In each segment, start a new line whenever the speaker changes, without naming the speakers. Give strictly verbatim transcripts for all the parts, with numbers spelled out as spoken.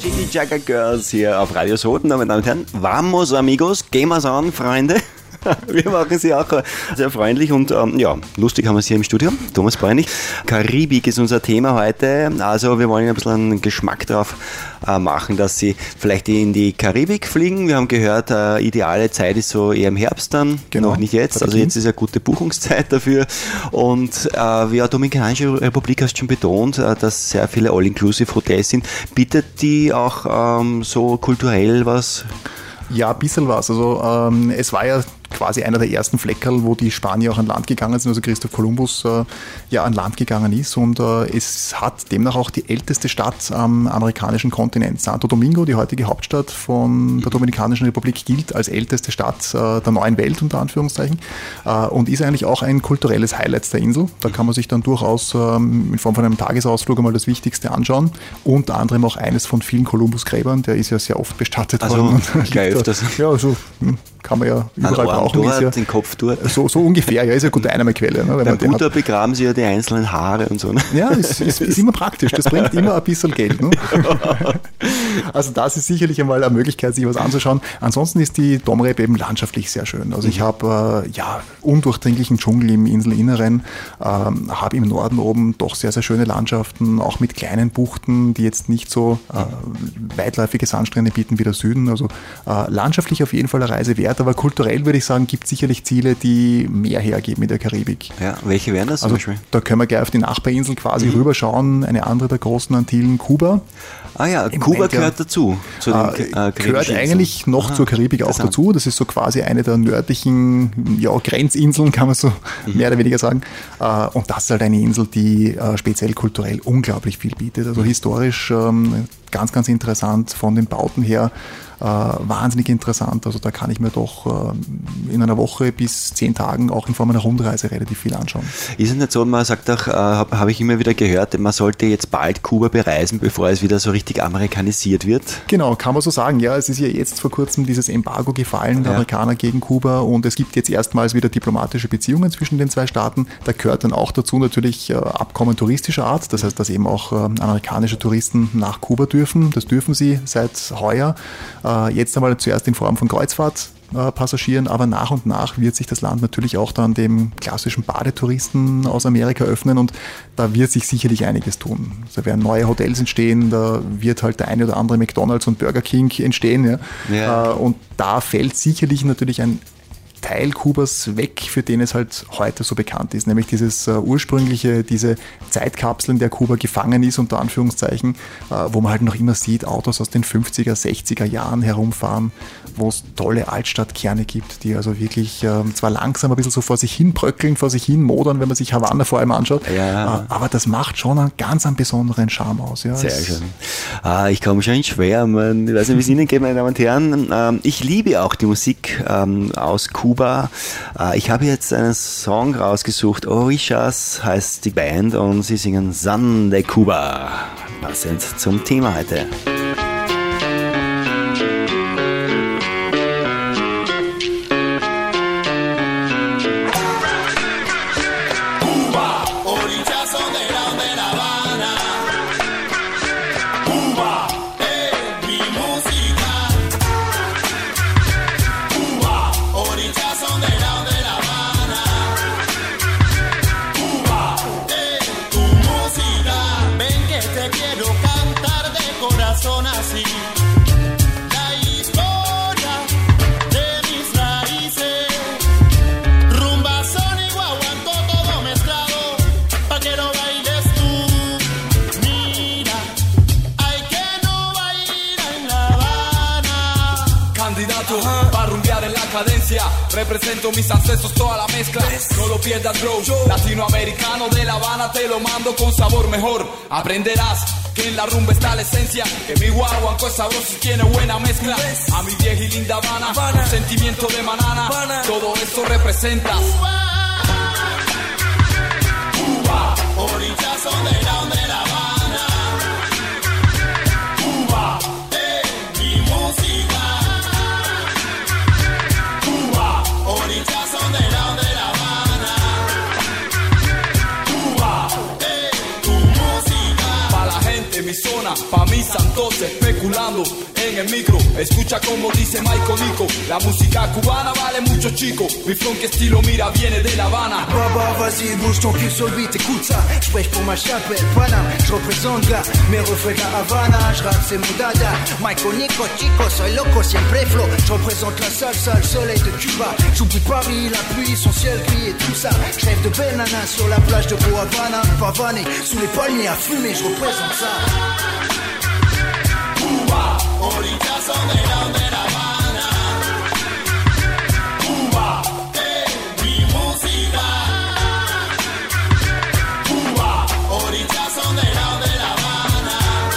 Chili Jagger Girls hier auf Radio Soden, meine Damen und Herren. Vamos amigos, gehen wir's an, Freunde. Wir machen sie auch sehr freundlich und ähm, ja, lustig haben wir es hier im Studio. Thomas Bräunig. Karibik ist unser Thema heute. Also wir wollen ein bisschen einen Geschmack drauf äh, machen, dass Sie vielleicht in die Karibik fliegen. Wir haben gehört, äh, ideale Zeit ist so eher im Herbst dann, genau. Noch nicht jetzt. Also jetzt ist ja gute Buchungszeit dafür. Und äh, ja, Dominikanische Republik hast schon betont, äh, dass sehr viele All-Inclusive-Hotels sind. Bietet die auch ähm, so kulturell was?
Ja, ein bisschen was. Also ähm, es war ja quasi einer der ersten Fleckerl, wo die Spanier auch an Land gegangen sind, also Christoph Kolumbus äh, ja an Land gegangen ist und äh, es hat demnach auch die älteste Stadt am amerikanischen Kontinent. Santo Domingo, die heutige Hauptstadt von der Dominikanischen Republik, gilt als älteste Stadt äh, der neuen Welt, unter Anführungszeichen, äh, und ist eigentlich auch ein kulturelles Highlight der Insel. Da kann man sich dann durchaus ähm, in Form von einem Tagesausflug einmal das Wichtigste anschauen, unter anderem auch eines von vielen Kolumbus-Gräbern, der ist ja sehr oft bestattet
also,
worden.
Geil, öfters.
Ja, also kann man ja überall brauchen.
Dort,
ja,
den Kopf dort.
So, so ungefähr, ja, ist ja gute Einnahmequelle. Ne,
Beim Buddha begraben sie ja die einzelnen Haare und so. Ne?
Ja, ist, ist, ist immer praktisch, das bringt immer ein bisschen Geld. Ne? Also das ist sicherlich einmal eine Möglichkeit, sich was anzuschauen. Ansonsten ist die Domrep eben landschaftlich sehr schön. Also ich habe äh, ja undurchdringlichen Dschungel im Inselinneren, äh, habe im Norden oben doch sehr, sehr schöne Landschaften, auch mit kleinen Buchten, die jetzt nicht so äh, weitläufige Sandstrände bieten wie der Süden. Also äh, landschaftlich auf jeden Fall eine Reise wert, aber kulturell würde ich sagen, gibt es sicherlich Ziele, die mehr hergeben in der Karibik.
Ja, welche wären das zum
also,
Beispiel?
Da können wir gleich auf die Nachbarinsel quasi mhm. rüberschauen, eine andere der großen Antillen, Kuba.
Ah ja,
Im
Kuba
Moment,
gehört
ja,
dazu. Zu den,
äh, gehört eigentlich noch Aha, zur Karibik auch dazu. Das ist so quasi eine der nördlichen ja, Grenzinseln, kann man so mhm. mehr oder weniger sagen. Äh, und das ist halt eine Insel, die äh, speziell kulturell unglaublich viel bietet. Also historisch ähm, ganz, ganz interessant von den Bauten her. Äh, wahnsinnig interessant. Also da kann ich mir doch äh, in einer Woche bis zehn Tagen auch in Form einer Rundreise relativ viel anschauen. Ist
es nicht so, man sagt auch, äh, habe hab ich immer wieder gehört, man sollte jetzt bald Kuba bereisen, bevor es wieder so richtig amerikanisiert wird?
Genau, kann man so sagen. Ja, es ist ja jetzt vor kurzem dieses Embargo gefallen, der ja. Amerikaner gegen Kuba, und es gibt jetzt erstmals wieder diplomatische Beziehungen zwischen den zwei Staaten. Da gehört dann auch dazu natürlich äh, Abkommen touristischer Art, das heißt, dass eben auch äh, amerikanische Touristen nach Kuba dürfen. Das dürfen sie seit heuer. Äh, Jetzt einmal zuerst in Form von Kreuzfahrtpassagieren, aber nach und nach wird sich das Land natürlich auch dann dem klassischen Badetouristen aus Amerika öffnen und da wird sich sicherlich einiges tun. Da werden neue Hotels entstehen, da wird halt der eine oder andere McDonald's und Burger King entstehen. Ja. Ja. Und da fällt sicherlich natürlich ein Teil Kubas weg, für den es halt heute so bekannt ist, nämlich dieses uh, ursprüngliche, diese Zeitkapsel, in der Kuba gefangen ist, unter Anführungszeichen, uh, wo man halt noch immer sieht, Autos aus den fünfziger, sechziger Jahren herumfahren, wo es tolle Altstadtkerne gibt, die also wirklich uh, zwar langsam ein bisschen so vor sich hin bröckeln, vor sich hin modern, wenn man sich Havanna vor allem anschaut, ja. uh, aber das macht schon einen ganz einen besonderen Charme aus. Ja.
Sehr schön. Ah, ich komme schon schwer, man, ich weiß nicht, wie es Ihnen geht, meine Damen und Herren. Ähm, ich liebe auch die Musik ähm, aus Kuba. Ich habe jetzt einen Song rausgesucht, Orishas heißt die Band und sie singen San de Cuba, passend zum Thema heute.
Represento mis ancestros, toda la mezcla. No lo pierdas, bro. Latinoamericano de La Habana, te lo mando con sabor mejor. Aprenderás que en la rumba está la esencia. Que mi guaguanco es sabroso y tiene buena mezcla. A mi vieja y linda Habana, sentimiento de manana. Todo esto representa Cuba, orillazo de la de La Habana. Cuba, eh, mi música. Orillazo de la de La Habana. Cuba, eh, tu música. Pa' la gente, mi zona, pa' mis santos especular. simulando en el micro. Escucha como dice Michael Nico, la música cubana vale mucho, chico. Mi funk estilo, mira, viene de La Habana.
Baba, vas-y, bouge ton cul sur le beat, écoute ça. J'prêche pour ma chapelle, Paname. J'représente gars, mes refrains de La Havana. J'rappe, c'est mon dada. Michael Nico, chico, soy loco, siempre flow. J'représente la salsa, le soleil de Cuba. J'oublie Paris, la pluie, son ciel gris et tout ça. J'rêve de Benana sur la plage de Boa Havana. Pavané, sous les palmiers à fumer, j'représente ça.
Cuba, orillas donde la de La Habana. Cuba, eh, mi música. Cuba, orillas donde la de La Habana.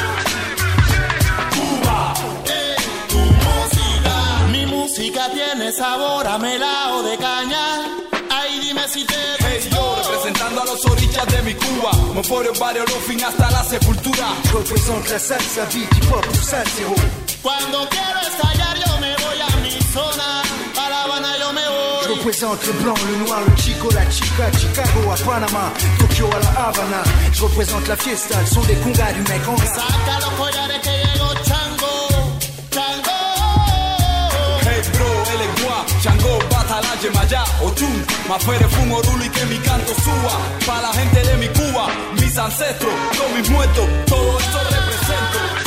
Cuba, eh, tu música. Mi música tiene sabor a melao de caña. Ay, dime si te hey, yo, representando a los orillas de mi Cuba. Me por el barrio Lofin hasta la sepultura.
J'représente la salsa, beat, hip hop, pour salsero.
Cuando quiero estallar yo me voy a mi zona. A La Habana yo me voy.
Je représente le blanc, le noir, le chico, la chica, Chicago à Panama, Tokyo à La Havana. Je représente la fiesta, le son des congas du mec en gras.
Saca los collares que llegó Chango, Chango. Hey bro, él es guá, Chango, Batala, Yemayá, Ochun. Más fuere fumo rulo y que mi canto suba. Pa' la gente de mi Cuba, mis ancestros, con mis muertos, todo esto represento.